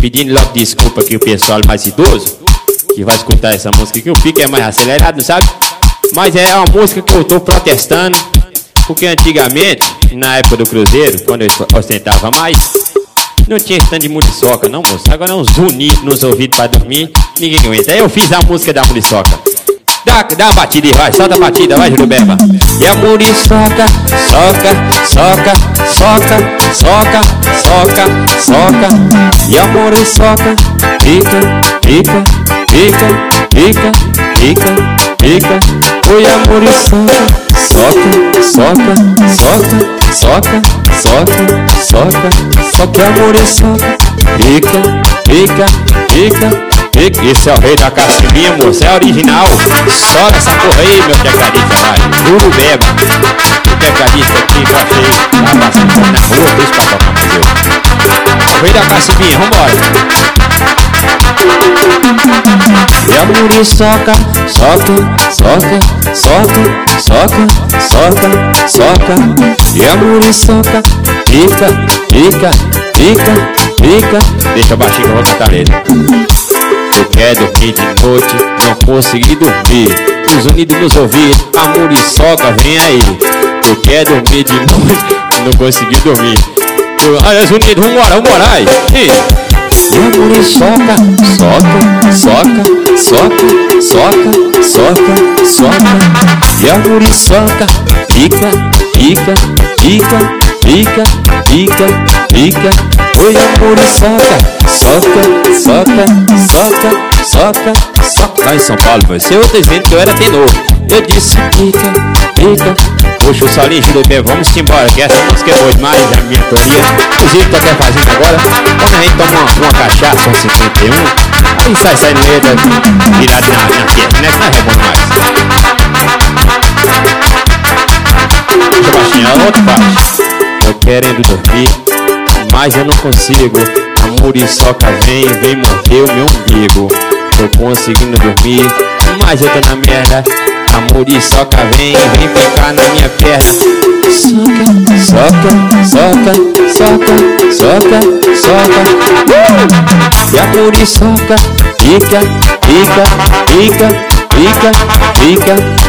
pedindo logo desculpa aqui o pessoal mais idoso que vai escutar essa música, que o pique é mais acelerado, sabe? Mas é uma música que eu tô protestando, porque antigamente, na época do Cruzeiro, quando eu ostentava mais, não tinha stand de muriçoca, não, moço. Agora é um zunido nos ouvidos pra dormir, ninguém aguenta. Aí eu fiz a música da muriçoca. Dá uma batida aí, vai, solta a batida, vai, Jurubeba. E a muriçoca, soca, soca, soca, soca, soca, soca. E a muriçoca, pica, pica, pica, pica, pica, pica. Oi, a muriçoca, soca, soca, soca, soca, soca, soca, soca. E a muriçoca, pica, pica, pica, pica. Esse é o rei da cacimbinha, moço, é original. Solta essa porra aí, meu tecladista, vai. Jurubeba. O tecladista aqui que eu achei tava passando na rua, deixa pra tocar mais eu. O rei da cacimbinha, vambora. E a muriçoca, soca, soca, soca, soca, soca, soca. E a muriçoca, pica, pica, pica, pica. Deixa baixinho que eu vou cantar ele. Eu quero dormir de noite, não consegui dormir. Os unidos nos ouvidos, a muriçoca vem aí. Eu quero dormir de noite, não consegui dormir. Aí os unidos, vambora aí. E a muriçoca, soca, soca, soca, soca, soca, soca. E a muriçoca, pica, pica, pica, pica, pica, pica. Oi, a muriçoca, soca, soca, soca, soca, soca. Lá em São Paulo, você outra dizendo que eu era tenor. Eu disse pica, pica. Puxa o solinho, Jurubeba, vamos embora, que essa música é boa demais, a minha autoria. Inclusive, tô até fazendo agora. Quando a gente toma uma cachaça com 51, aí sai saindo letra virado na testa, né? Que não é bom mais. Deixa baixinho, a outra parte. Tô querendo dormir, mas eu não consigo. A muriçoca vem morder o meu umbigo. Tô conseguindo dormir, mas eu tô na merda. A muriçoca vem ficar na minha perna. Soca, soca, soca, soca, soca, soca. E a muriçoca, pica, pica, pica, pica, pica,